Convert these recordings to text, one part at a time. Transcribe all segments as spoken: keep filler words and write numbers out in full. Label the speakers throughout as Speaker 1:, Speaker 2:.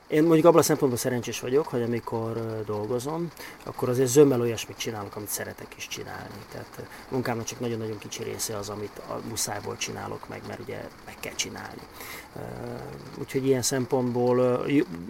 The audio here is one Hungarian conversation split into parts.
Speaker 1: Én mondjuk abban a szempontból szerencsés vagyok, hogy amikor dolgozom, akkor azért zömmel olyasmit csinálok, amit szeretek is csinálni. Tehát a munkámnak csak nagyon-nagyon kicsi része az, amit a muszájból csinálok meg, mert ugye meg kell csinálni. Úgyhogy ilyen szempontból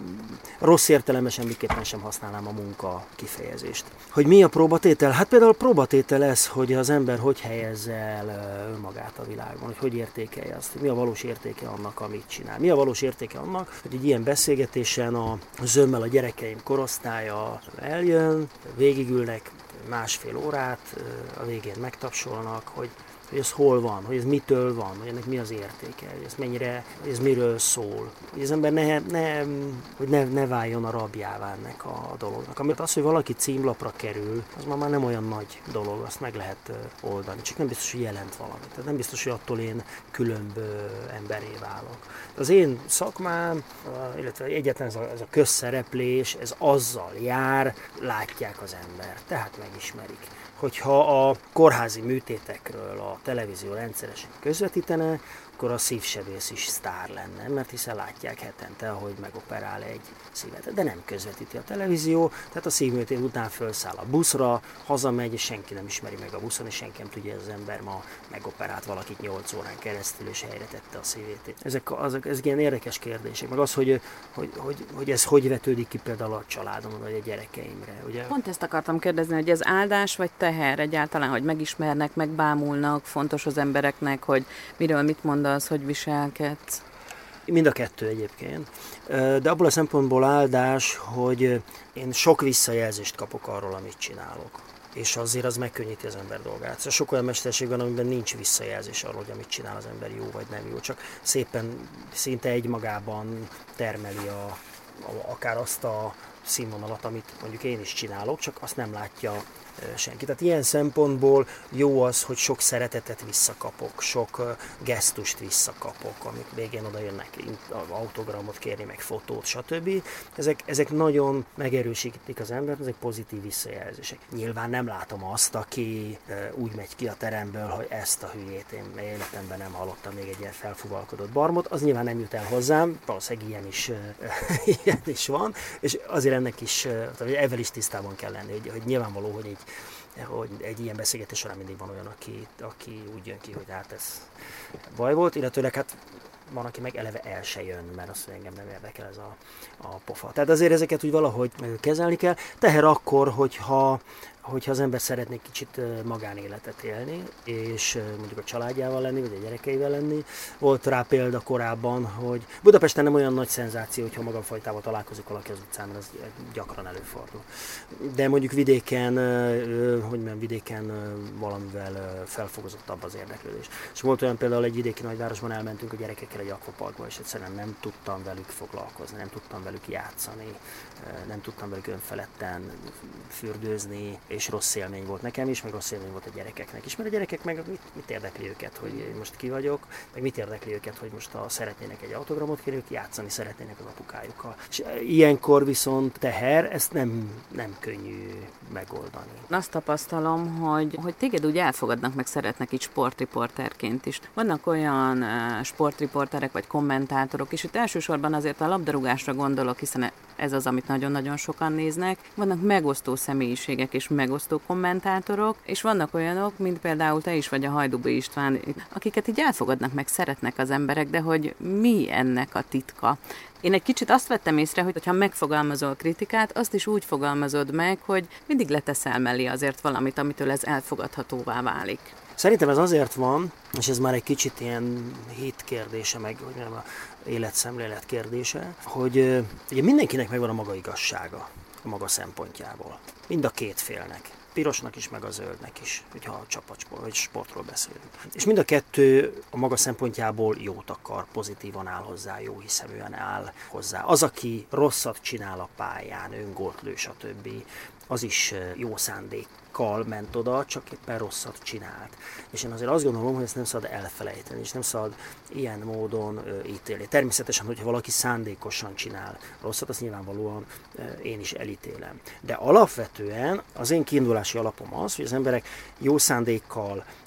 Speaker 1: rossz értelemben semmiképpen sem használnám a munka kifejezést. Hogy mi a próbatétel? Hát például a próbatétel ez, hogy az ember hogy helyezze el önmagát a világban, hogy hogy értékelje azt, mi a valós értéke annak, amit csinál. Mi a valós értéke annak, hogy egy ilyen beszélgetésen a zömmel a gyerekeim korosztálya eljön, végigülnek másfél órát, a végén megtapsolnak, hogy hogy ez hol van, hogy ez mitől van, hogy ennek mi az értéke, hogy ez mennyire, hogy ez miről szól. Hogy az ember ne, ne, hogy ne, ne váljon a rabjává ennek a dolognak. Amit az, hogy valaki címlapra kerül, az ma már nem olyan nagy dolog, azt meg lehet oldani. Csak nem biztos, hogy jelent valamit. Tehát nem biztos, hogy attól én különb emberé válok. Az én szakmám, illetve egyetlen ez a, ez a közszereplés, ez azzal jár, látják az embert, tehát megismerik. Hogyha a kórházi műtétekről a televízió rendszeresen közvetítene, akkor a szívsebész is sztár lenne, mert hiszen látják hetente, ahogy megoperál egy szívet. De nem közvetíti a televízió, tehát a szívműtét után felszáll a buszra, hazamegy, és senki nem ismeri meg a buszon, és senki nem tudja, hogy az ember ma megoperált valakit nyolc órán keresztül, és helyre tette a szívét. Ezek, azok, ezek ilyen érdekes kérdések, meg az, hogy, hogy, hogy, hogy ez hogy vetődik ki például a családomon, vagy a gyerekeimre. Ugye?
Speaker 2: Pont ezt akartam kérdezni, hogy ez áldás vagy teher egyáltalán, hogy megismernek, megbámulnak, fontos az embereknek, hogy miről mit mondasz, hogy viselkedsz?
Speaker 1: Mind a kettő egyébként. De abból a szempontból áldás, hogy én sok visszajelzést kapok arról, amit csinálok. És azért az megkönnyíti az ember dolgát. Szóval sok olyan mesterség van, amiben nincs visszajelzés arról, hogy amit csinál az ember jó vagy nem jó. Csak szépen, szinte egymagában termeli a, a, akár azt a színvonalat, amit mondjuk én is csinálok, csak azt nem látja senki. Tehát ilyen szempontból jó az, hogy sok szeretetet visszakapok, sok gesztust visszakapok, amik végén oda jönnek, autogramot kérni, meg fotót, stb. Ezek, ezek nagyon megerősítik az embert, ezek pozitív visszajelzések. Nyilván nem látom azt, aki úgy megy ki a teremből, hogy ezt a hülyét én életemben nem hallottam még egy ilyen felfúvalkodott barmot, az nyilván nem jut el hozzám, valószínűleg ilyen is, ilyen is van, és azért ennek is, ezzel is tisztában kell lenni, hogy, hogy nyilvánvaló, hogy egy hogy egy ilyen beszélgetés során mindig van olyan, aki, aki úgy jön ki, hogy hát ez baj volt, illetőleg hát van, aki meg eleve el se jön, mert azt mondja, engem nem érdekel ez a, a pofa. Tehát azért ezeket úgy valahogy kezelni kell. Teher akkor, hogyha hogyha az ember szeretné kicsit magánéletet élni, és mondjuk a családjával lenni, vagy a gyerekeivel lenni. Volt rá példa korábban, hogy Budapesten nem olyan nagy szenzáció, hogyha magamfajtával találkozik valaki az utcán, mert ez gyakran előfordul. De mondjuk vidéken, hogy mondjam, vidéken valamivel felfogozottabb az érdeklődés. És volt olyan például egy vidéki nagyvárosban, elmentünk a gyerekekkel egy akvaparkba, és egyszerűen nem tudtam velük foglalkozni, nem tudtam velük játszani, nem tudtam velük önfeledten fürdőzni, és rossz élmény volt nekem is, meg rossz élmény volt a gyerekeknek is, mert a gyerekek meg mit, mit érdekli őket, hogy én most ki vagyok, meg mit érdekli őket, hogy most a, szeretnének egy autogramot kérni, ők játszani szeretnének az apukájukkal. És ilyenkor viszont teher, ezt nem, nem könnyű megoldani.
Speaker 2: Azt tapasztalom, hogy, hogy téged úgy elfogadnak, meg szeretnek itt sportriporterként is. Vannak olyan uh, sportriporterek vagy kommentátorok, és itt elsősorban azért a labdarúgásra gondolok, hiszen ez az, amit nagyon-nagyon sokan néznek. Vannak megosztó személyiségek és megosztó kommentátorok, és vannak olyanok, mint például te is vagy a Hajdúbi István, akiket így elfogadnak, meg szeretnek az emberek, de hogy mi ennek a titka? Én egy kicsit azt vettem észre, hogy ha megfogalmazol kritikát, azt is úgy fogalmazod meg, hogy mindig leteszel mellé azért valamit, amitől ez elfogadhatóvá válik.
Speaker 1: Szerintem ez azért van, és ez már egy kicsit ilyen hit kérdése, meg hogy nem a életszemlélet kérdése, hogy ugye mindenkinek megvan a maga igazsága, a maga szempontjából. Mind a két félnek. Pirosnak is, meg a zöldnek is, hogyha a csapatsport, vagy sportról beszélünk. És mind a kettő a maga szempontjából jót akar, pozitívan áll hozzá, jó hiszeműen áll hozzá. Az, aki rosszat csinál a pályán, öngolt lő, stb., az is jó szándékkal ment oda, csak éppen rosszat csinált. És én azért azt gondolom, hogy ezt nem szabad elfelejteni, és nem szabad ilyen módon ítélni. Természetesen, hogyha valaki szándékosan csinál rosszat, azt nyilvánvalóan én is elítélem. De alapvetően az én kiindulási alapom az, hogy az emberek jó szándékkal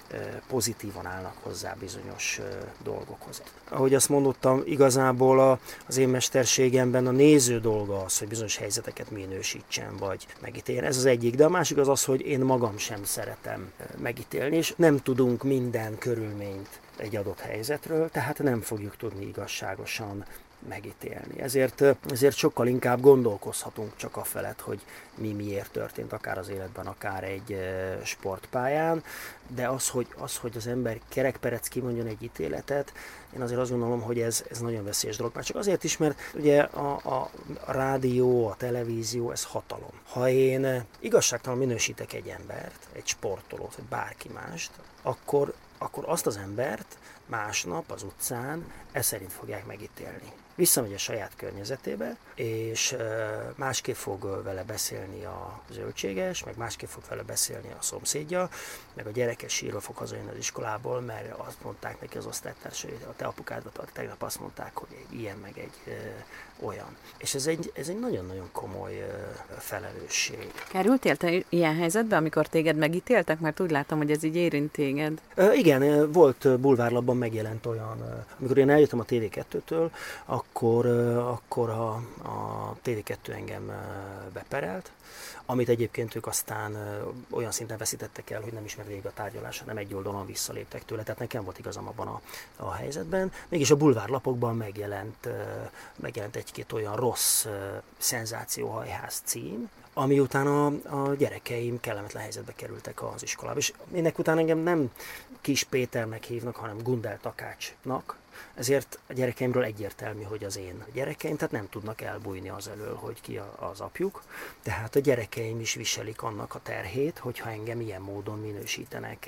Speaker 1: pozitívan állnak hozzá bizonyos dolgokhoz. Ahogy azt mondottam, igazából az én mesterségemben a néző dolga az, hogy bizonyos helyzeteket minősítsen, vagy megítéljen. Ez az egyik, de a másik az az, hogy én magam sem szeretem megítélni, és nem tudunk minden körülményt egy adott helyzetről, tehát nem fogjuk tudni igazságosan megítélni. Ezért, ezért sokkal inkább gondolkozhatunk csak afelett, hogy mi miért történt, akár az életben, akár egy sportpályán, de az, hogy az, hogy az ember kerekperec kimondjon egy ítéletet, én azért azt gondolom, hogy ez, ez nagyon veszélyes dolog. Már csak azért is, mert ugye a, a, a rádió, a televízió, ez hatalom. Ha én igazságtalan minősítek egy embert, egy sportolót, vagy bárki mást, akkor, akkor azt az embert másnap az utcán ez szerint fogják megítélni. Visszamegy a saját környezetébe, és másképp fog vele beszélni a zöldséges, meg másképp fog vele beszélni a szomszédja, meg a gyereke sírva fog hazajönni az iskolából, mert azt mondták neki az osztálytársai, a te apukádot tegnap azt mondták, hogy egy ilyen, meg egy ö, olyan. És ez egy, ez egy nagyon-nagyon komoly ö, felelősség.
Speaker 2: Kerültél te ilyen helyzetbe, amikor téged megítéltek? Mert úgy látom, hogy ez így érint téged.
Speaker 1: Ö, igen, volt bulvárlapban megjelent olyan, amikor én eljöttem a té vé kettőtől, akkor, akkor a, a té vé kettő engem beperelt, amit egyébként ők aztán olyan szinten veszítettek el, hogy nem ismer végig a tárgyalás, hanem egy oldalon visszaléptek tőle, tehát nekem volt igazam abban a, a helyzetben. Mégis a bulvárlapokban megjelent, megjelent egy-két olyan rossz szenzációhajház cím, ami után a, a gyerekeim kellemetlen helyzetbe kerültek az iskolába. És ennek után engem nem Kis Péternek hívnak, hanem Gundel Takácsnak, ezért a gyerekeimről egyértelmű, hogy az én gyerekeim, tehát nem tudnak elbújni az elől, hogy ki az apjuk. Tehát a gyerekeim is viselik annak a terhét, hogyha engem ilyen módon minősítenek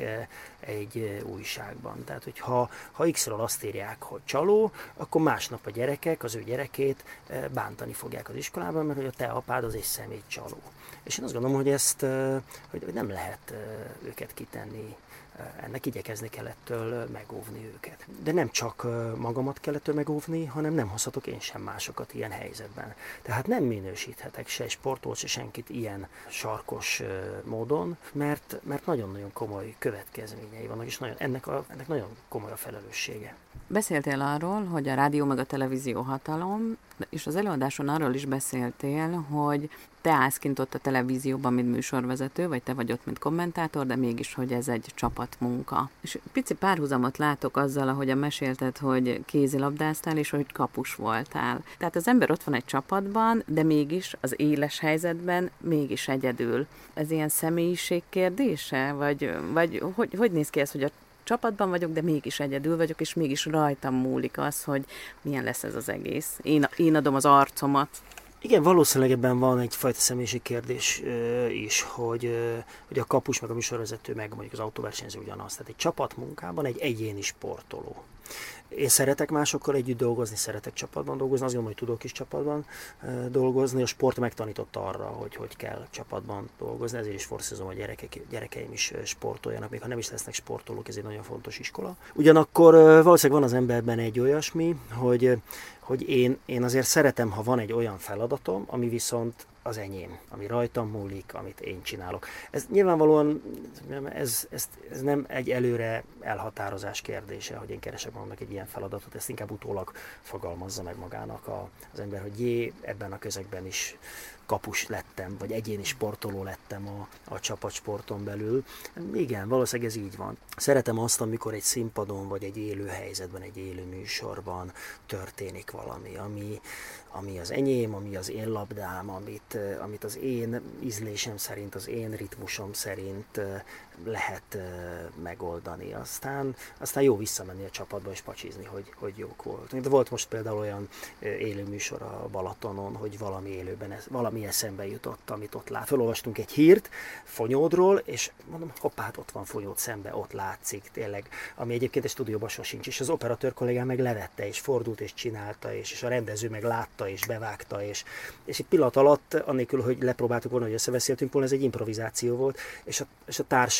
Speaker 1: egy újságban. Tehát, hogyha ha X-ről azt írják, hogy csaló, akkor másnap a gyerekek az ő gyerekét bántani fogják az iskolában, mert hogy a te apád az egy személy csaló. És én azt gondolom, hogy ezt hogy nem lehet őket kitenni. Ennek igyekezni kell ettől megóvni őket. De nem csak magamat kell ettől megóvni, hanem nem hozhatok én sem másokat ilyen helyzetben. Tehát nem minősíthetek se sportolót, se senkit ilyen sarkos módon, mert, mert nagyon-nagyon komoly következményei vannak, és nagyon, ennek, a, ennek nagyon komoly a felelőssége.
Speaker 2: Beszéltél arról, hogy a rádió meg a televízió hatalom, és az előadáson arról is beszéltél, hogy te állsz kint ott a televízióban, mint műsorvezető, vagy te vagy ott, mint kommentátor, de mégis, hogy ez egy csapatmunka. És pici párhuzamot látok azzal, ahogyan mesélted, hogy kézilabdáztál, és hogy kapus voltál. Tehát az ember ott van egy csapatban, de mégis az éles helyzetben mégis egyedül. Ez ilyen személyiség kérdése? Vagy, vagy hogy, hogy néz ki ez, hogy a csapatban vagyok, de mégis egyedül vagyok, és mégis rajtam múlik az, hogy milyen lesz ez az egész. Én, én adom az arcomat.
Speaker 1: Igen, valószínűleg ebben van egyfajta személyiségkérdés is, hogy, hogy a kapus meg a műsorvezető meg mondjuk az autóversenyző ugyanaz. Tehát egy csapatmunkában egy egyéni sportoló. Én szeretek másokkal együtt dolgozni, szeretek csapatban dolgozni, azt gondolom, hogy tudok is csapatban dolgozni. A sport megtanított arra, hogy hogy kell csapatban dolgozni, ezért is forszázom, hogy gyerekek, gyerekeim is sportoljanak, még ha nem is lesznek sportolók, ez egy nagyon fontos iskola. Ugyanakkor valószínűleg van az emberben egy olyasmi, hogy, hogy én, én azért szeretem, ha van egy olyan feladatom, ami viszont az enyém, ami rajtam múlik, amit én csinálok. Ez nyilvánvalóan ez, ez, ez nem egy előre elhatározás kérdése, hogy én keresek magamnak egy ilyen feladatot, ezt inkább utólag fogalmazza meg magának a, az ember, hogy jé, ebben a közegben is kapus lettem, vagy egyéni sportoló lettem a, a csapatsporton belül. Igen, valószínűleg ez így van. Szeretem azt, amikor egy színpadon, vagy egy élő helyzetben, egy élő műsorban történik valami, ami, ami az enyém, ami az én labdám, amit, amit az én ízlésem szerint, az én ritmusom szerint lehet megoldani. Aztán, aztán jó visszamenni a csapatba és pacsizni, hogy, hogy jók volt. De volt most például olyan élő műsor a Balatonon, hogy valami élőben, ez, valami eszembe jutott, amit ott lát. Felolvastunk egy hírt Fonyódról, és mondom, hoppá, hát ott van Fonyód szembe, ott látszik tényleg, ami egyébként egy stúdióban sosincs, és az operatőr kollégám meg levette, és fordult, és csinálta, és, és a rendező meg látta, és bevágta, és, és egy pillanat alatt, annélkül, hogy lepróbáltuk volna, hogy összebeszéltünk volna, ez egy improvizáció volt, és a, és a társa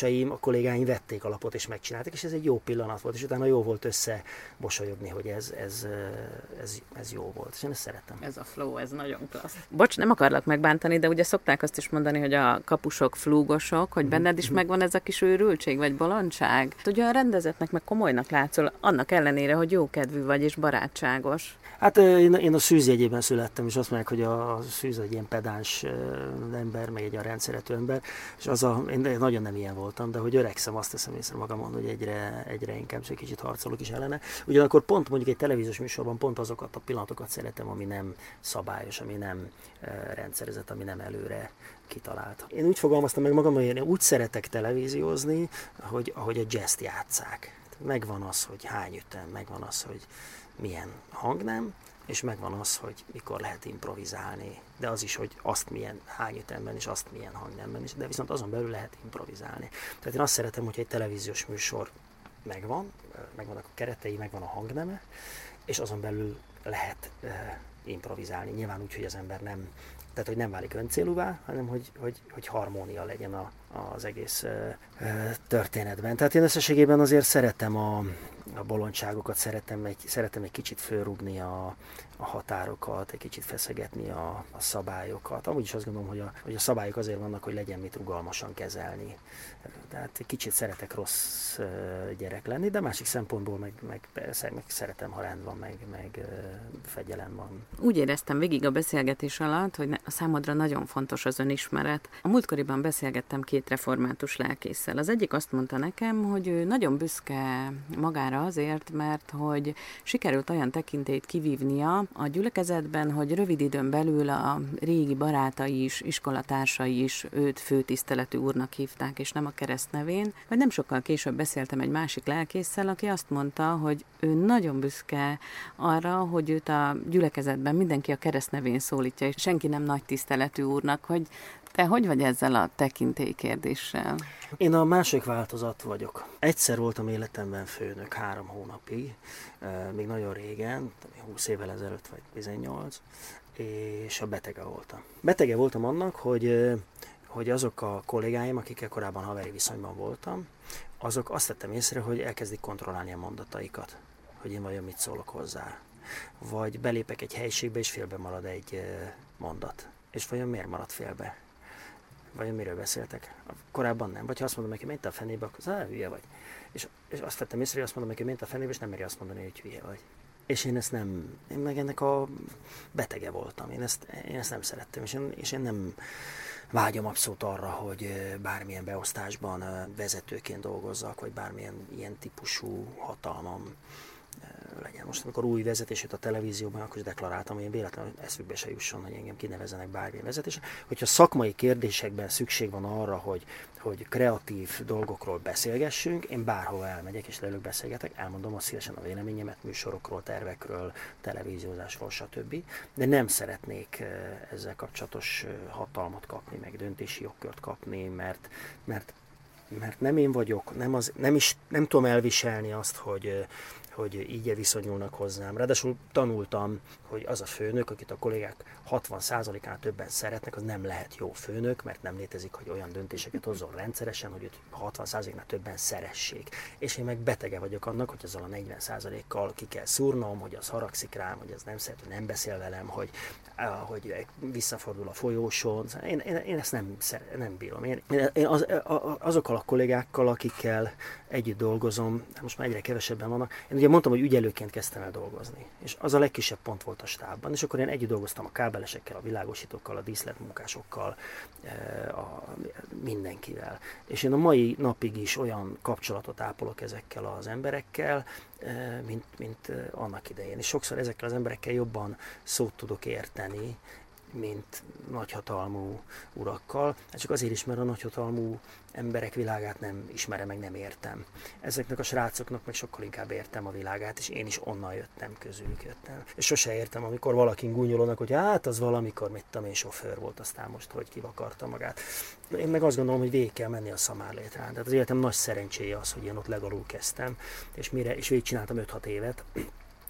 Speaker 1: társaim, a kollégáim vették a lapot és megcsinálták, és ez egy jó pillanat volt, és utána jó volt össze mosolyogni, hogy ez, ez, ez, ez jó volt, és én ezt szeretem.
Speaker 2: Ez a flow, ez nagyon klassz. Bocs, nem akarlak megbántani, de ugye szokták azt is mondani, hogy a kapusok flúgosok, hogy benned is megvan ez a kis őrültség, vagy bolondság. Ugye a rendezetnek meg komolynak látszol, annak ellenére, hogy jókedvű vagy és barátságos.
Speaker 1: Hát én, én a Szűz jegyében születtem, és azt mondják, hogy a Szűz egy ilyen pedáns ember, meg egy olyan rendszerető ember, és az a, én nagyon nem ilyen voltam, de hogy öregszem, azt teszem észre magamon, hogy egyre, egyre inkább egy kicsit harcolok is ellene. Ugyanakkor pont mondjuk egy televíziós műsorban pont azokat a pillanatokat szeretem, ami nem szabályos, ami nem rendszerezett, ami nem előre kitalált. Én úgy fogalmaztam meg magam, hogy én úgy szeretek televíziózni, hogy ahogy a jazzt játsszák. Megvan az, hogy hány ütem, megvan az, hogy milyen hangnem, és megvan az, hogy mikor lehet improvizálni, de az is, hogy azt milyen hány ütemben és azt milyen hangnemben is, de viszont azon belül lehet improvizálni. Tehát én azt szeretem, hogy egy televíziós műsor megvan, megvannak a keretei, megvan a hangneme, és azon belül lehet uh, improvizálni. Nyilván úgy, hogy az ember nem, tehát hogy nem válik öncélúvá, hanem hogy, hogy, hogy harmónia legyen a, az egész uh, uh, történetben. Tehát én összességében azért szeretem a, a bolondságokat, szeretem egy, szeretem egy kicsit fölrúgni a, a határokat, egy kicsit feszegetni a, a szabályokat. Amúgy is azt gondolom, hogy a, hogy a szabályok azért vannak, hogy legyen mit rugalmasan kezelni. Tehát egy kicsit szeretek rossz uh, gyerek lenni, de másik szempontból meg, meg, persze, meg szeretem, ha rend van, meg, meg uh, fegyelem van.
Speaker 2: Úgy éreztem végig a beszélgetés alatt, hogy a számodra nagyon fontos az önismeret. A múltkoriban beszélgettem két református lelkésszel. Az egyik azt mondta nekem, hogy ő nagyon büszke magára azért, mert hogy sikerült olyan tekintélyt kivívnia a gyülekezetben, hogy rövid időn belül a régi barátai is, iskolatársai is őt főtiszteletű úrnak hívták, és nem a keresztnevén. Vagy nem sokkal később beszéltem egy másik lelkésszel, aki azt mondta, hogy ő nagyon büszke arra, hogy őt a gyülekezetben mindenki a keresztnevén szólítja, és senki nem nagy tiszteletű úrnak, hogy te hogy vagy ezzel a tekintély kérdéssel?
Speaker 1: Én a második változat vagyok. Egyszer voltam életemben főnök három hónapig, még nagyon régen, húsz évvel ezelőtt vagy tizennyolc, és a betege voltam. Betege voltam annak, hogy, hogy azok a kollégáim, akikkel korábban haveri viszonyban voltam, azok azt tettem észre, hogy elkezdik kontrollálni a mondataikat, hogy én vajon mit szólok hozzá. Vagy belépek egy helyiségbe, és félbe marad egy mondat. És vajon miért maradt félbe? Vajon miről beszéltek? Korábban nem. Vagy ha azt mondom neki, ment a fenébe, akkor az hülye vagy. És, és azt vettem észre, hogy azt mondom neki, ment a fenébe, és nem meri azt mondani, hogy hülye vagy. És én ezt nem, én meg ennek a betege voltam. Én ezt, én ezt nem szerettem, és én, és én nem vágyom abszolút arra, hogy bármilyen beosztásban vezetőként dolgozzak, vagy bármilyen ilyen típusú hatalmam legyen. Most, amikor új vezetés jött a televízióban, akkor is deklaráltam, hogy én véletlenül eszükbe se jusson, hogy engem kinevezzenek bármilyen vezetésre. Hogyha szakmai kérdésekben szükség van arra, hogy, hogy kreatív dolgokról beszélgessünk, én bárhova elmegyek és velük beszélgetek, elmondom azt szívesen a véleményemet műsorokról, tervekről, televíziózásról, stb. De nem szeretnék ezzel kapcsolatos hatalmat kapni, meg döntési jogkört kapni, mert, mert mert nem én vagyok, nem, az, nem, is, nem tudom elviselni azt, hogy, hogy így viszonyulnak hozzám. Ráadásul tanultam, hogy az a főnök, akit a kollégák hatvan százalékánál többen szeretnek, az nem lehet jó főnök, mert nem létezik, hogy olyan döntéseket hozzon rendszeresen, hogy őt hatvan százaléknál többen szeressék. És én meg betege vagyok annak, hogy azzal a negyven százalékkal ki kell szúrnom, hogy az haragszik rám, hogy az nem szeret, hogy nem beszél velem, hogy, hogy visszafordul a folyósón. Én, én, én ezt nem, nem bírom. Én, én az, azokkal a kollégákkal, akikkel együtt dolgozom, most már egyre kevesebben vannak, én ugye mondtam, hogy ügyelőként kezdtem el dolgozni, és az a legkisebb pont volt a stábban, és akkor én együtt dolgoztam a kábelesekkel, a világosítókkal, a díszletmunkásokkal, a mindenkivel. És én a mai napig is olyan kapcsolatot ápolok ezekkel az emberekkel, mint, mint annak idején. És sokszor ezekkel az emberekkel jobban szót tudok érteni, mint nagyhatalmú urakkal. Csak azért is, mert a nagyhatalmú emberek világát nem ismerem, meg nem értem. Ezeknek a srácoknak meg sokkal inkább értem a világát, és én is onnan jöttem, közülük jöttem. És sose értem, amikor valakin gúnyolónak, hogy hát az valamikor, mit tudom én, sofőr volt, aztán most, hogy kivakarta magát. Én meg azt gondolom, hogy végig kell menni a szamárlétrán. Tehát az életem nagy szerencséje az, hogy én ott legalul kezdtem, és mire, és végig csináltam öt-hat évet,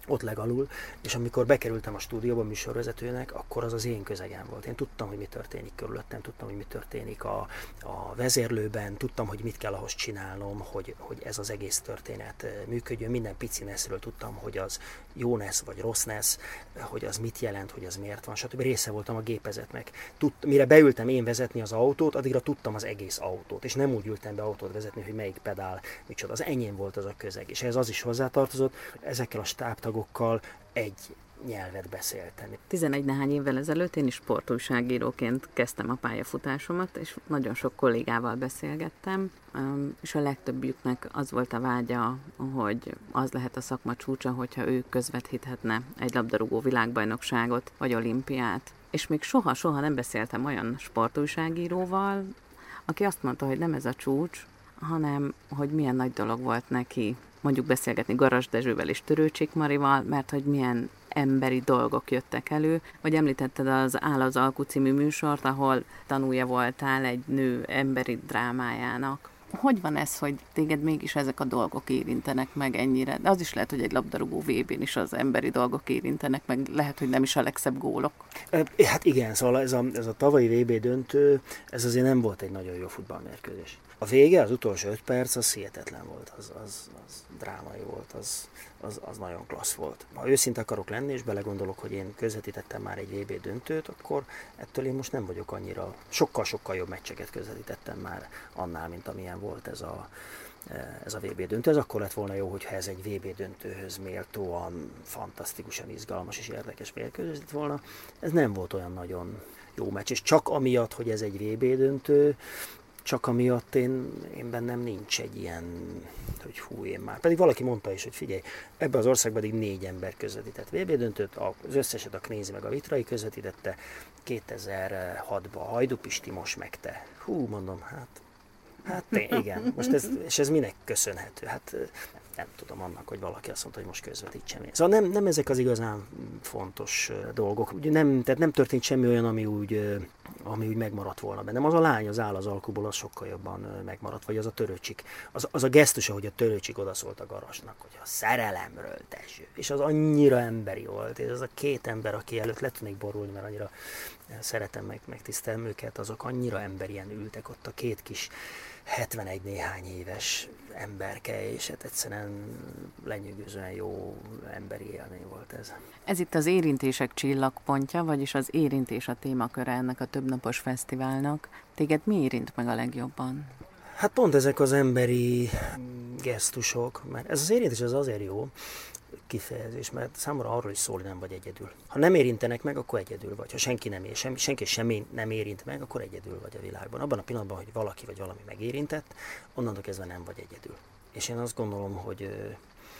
Speaker 1: ott legalul, és amikor bekerültem a stúdióba műsorvezetőnek, akkor az az én közegem volt. Én tudtam, hogy mi történik körülöttem, tudtam, hogy mi történik a, a vezérlőben, tudtam, hogy mit kell ahhoz csinálnom, hogy, hogy ez az egész történet működjön. Minden pici neszről tudtam, hogy az jó nesz vagy rossz nesz, hogy az mit jelent, hogy az miért van, stb. Része voltam a gépezetnek. Tud, mire beültem én vezetni az autót, addigra tudtam az egész autót, és nem úgy ültem be autót vezetni, hogy melyik pedál, micsoda. Az enyém volt az a közeg, és ez az is hozzátartozott, ezekkel a stábtagokkal egy nyelvet beszéltem.
Speaker 2: tizenegy néhány évvel ezelőtt én is sportújságíróként kezdtem a pályafutásomat, és nagyon sok kollégával beszélgettem, és a legtöbbjüknek az volt a vágya, hogy az lehet a szakma csúcsa, hogyha ő közvetíthetne egy labdarúgó világbajnokságot, vagy olimpiát. És még soha-soha nem beszéltem olyan sportújságíróval, aki azt mondta, hogy nem ez a csúcs, hanem hogy milyen nagy dolog volt neki mondjuk beszélgetni Garas Dezsővel és Törőcsik Marival, mert hogy milyen emberi dolgok jöttek elő, vagy említetted az Áll az alku című műsort, ahol tanúja voltál egy nő emberi drámájának. Hogy van ez, hogy téged mégis ezek a dolgok érintenek meg ennyire? De az is lehet, hogy egy labdarúgó vé bén is az emberi dolgok érintenek meg, lehet, hogy nem is a legszebb gólok.
Speaker 1: Hát igen, szóval ez a, ez a tavalyi vé bé döntő, ez azért nem volt egy nagyon jó futballmérkőzés. A vége, az utolsó öt perc, az hihetetlen volt, az, az, az drámai volt, az, az, az nagyon klassz volt. Ha őszinte akarok lenni, és belegondolok, hogy én közvetítettem már egy vé bé döntőt, akkor ettől én most nem vagyok annyira, sokkal-sokkal jobb meccseket közvetítettem már annál, mint amilyen volt ez a, ez a vé bé döntő. Ez akkor lett volna jó, hogyha ez egy vé bé döntőhöz méltóan, fantasztikusan izgalmas és érdekes mérkőzés lett volna. Ez nem volt olyan nagyon jó meccs, és csak amiatt, hogy ez egy vé bé döntő, csak amiatt én, én bennem nincs egy ilyen, hogy hú, én már. Pedig valaki mondta is, hogy figyelj, ebben az országban eddig négy ember közvetített vé bé döntőt, az összeset a Knézi meg a Vitrai közvetítette, kétezer-hatban a Hajdú Pisti, most meg te. Hú, mondom, hát, hát igen, most ez, és ez minek köszönhető? Hát nem tudom, annak, hogy valaki azt mondta, hogy most közvetítsem én. Szóval nem, nem ezek az igazán fontos dolgok. Ugye nem, tehát nem történt semmi olyan, ami úgy, ami úgy megmaradt volna bennem. Az a lány, az Áll az alkuból, az sokkal jobban megmaradt, vagy az a Törőcsik. Az, az a gesztus, hogy a Törőcsik odaszólt a Garasnak, hogy a szerelemről, Dezső. És az annyira emberi volt, és az a két ember, aki előtt le tudnék borulni, mert annyira szeretem, meg, megtisztelem őket, azok annyira emberien ültek ott, a két kis hetvenegy néhány éves emberke, és hát egyszerűen lenyűgözően jó emberi élmény volt ez.
Speaker 2: Ez itt az Érintések csillagpontja, vagyis az érintés a témaköre ennek a többnapos fesztiválnak. Téged mi érint meg a legjobban?
Speaker 1: Hát pont ezek az emberi gesztusok, mert ez az érintés az azért jó kifejezés, mert számomra arról is szól, hogy nem vagy egyedül. Ha nem érintenek meg, akkor egyedül vagy. Ha senki nem ér, semmi, senki semmi nem érint meg, akkor egyedül vagy a világban. Abban a pillanatban, hogy valaki vagy valami megérintett, onnantól kezdve nem vagy egyedül. És én azt gondolom, hogy,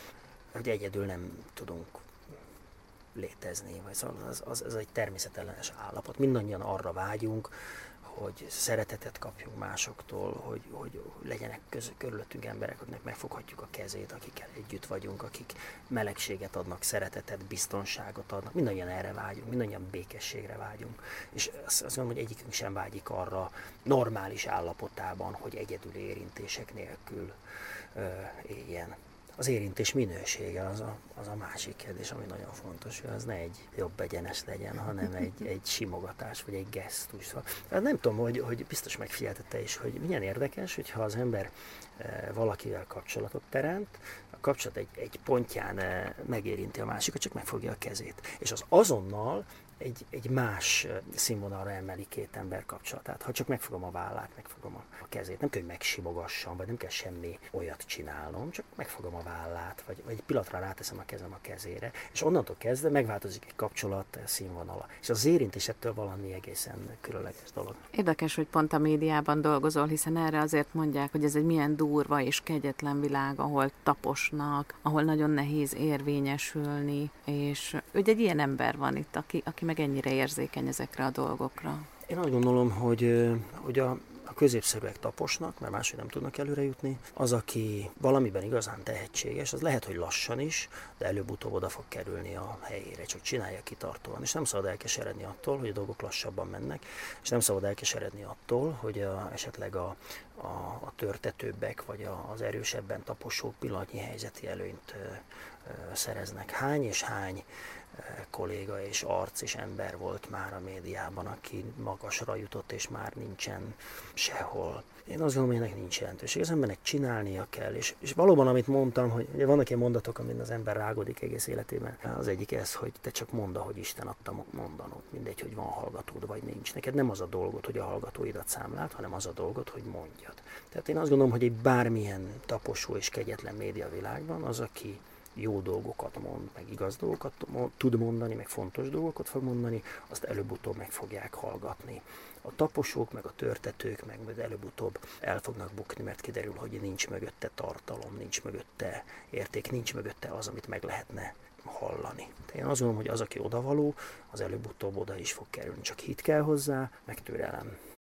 Speaker 1: hogy egyedül nem tudunk létezni, vagy szóval az, az, az egy természetellenes állapot. Mindannyian arra vágyunk, hogy szeretetet kapjunk másoktól, hogy, hogy legyenek köz, körülöttünk emberek, akiknek megfoghatjuk a kezét, akikkel együtt vagyunk, akik melegséget adnak, szeretetet, biztonságot adnak. Mindannyian erre vágyunk, mindannyian békességre vágyunk. És azt, azt mondom, hogy egyikünk sem vágyik arra normális állapotában, hogy egyedül érintések nélkül ö, éljen. Az érintés minősége az a, az a másik kérdés, ami nagyon fontos, hogy az ne egy jobb egyenes legyen, hanem egy, egy simogatás, vagy egy gesztus. Szóval, nem tudom, hogy, hogy biztos megfigyeltette is, hogy milyen érdekes, hogyha az ember e, valakivel kapcsolatot teremt, a kapcsolat egy, egy pontján e, megérinti a másikat, csak megfogja a kezét. És az azonnal egy, egy más színvonalra emeli két ember kapcsolatát. Ha csak megfogom a vállát, megfogom a, a kezét, nem kell, hogy megsimogassam, vagy nem kell semmi olyat csinálnom, csak megfogom a vállát, vagy, vagy egy pillanatra ráteszem a kezem a kezére, és onnantól kezdve megváltozik egy kapcsolat színvonala. És az érintés ettől valami egészen különleges dolog.
Speaker 2: Érdekes, hogy pont a médiában dolgozol, hiszen erre azért mondják, hogy ez egy milyen durva és kegyetlen világ, ahol taposnak, ahol nagyon nehéz érvényesülni, és ugye egy ilyen ember van itt, aki, aki meg ennyire érzékeny ezekre a dolgokra.
Speaker 1: Én azt gondolom, hogy, hogy a, a középszerűek taposnak, mert máshogy nem tudnak előre jutni. Az, aki valamiben igazán tehetséges, az lehet, hogy lassan is, de előbb-utóbb oda fog kerülni a helyére, csak csinálja kitartóan. És nem szabad elkeseredni attól, hogy a dolgok lassabban mennek, és nem szabad elkeseredni attól, hogy a, esetleg a, a, a törtetőbbek, vagy a, az erősebben taposók pillanatnyi helyzeti előnyt ö, ö, szereznek. Hány és hány ö, kolléga és arc és ember volt már a médiában, aki magasra jutott, és már nincsen sehol. Én azt gondolom, hogy ennek nincs jelentőség. Az embernek csinálnia kell, és, és valóban, amit mondtam, hogy ugye vannak ilyen mondatok, amin az ember rágódik egész életében. Az egyik ez, hogy te csak mondd, hogy Isten adta mondanod. Mindegy, hogy van hallgatód, vagy nincs. Neked nem az a dolgod, hogy a hallgatóidat számláld, hanem az a dolgod, hogy mondjad. Tehát én azt gondolom, hogy egy bármilyen taposó és kegyetlen médiavilágban az, aki jó dolgokat mond, meg igaz dolgokat tud mondani, meg fontos dolgokat fog mondani, azt előbb-utóbb meg fogják hallgatni. A taposók, meg a törtetők, meg majd előbb-utóbb el fognak bukni, mert kiderül, hogy nincs mögötte tartalom, nincs mögötte érték, nincs mögötte az, amit meg lehetne hallani. De én azt gondolom, hogy az, aki odavaló, az előbb-utóbb oda is fog kerülni. Csak hit kell hozzá, meg türelem.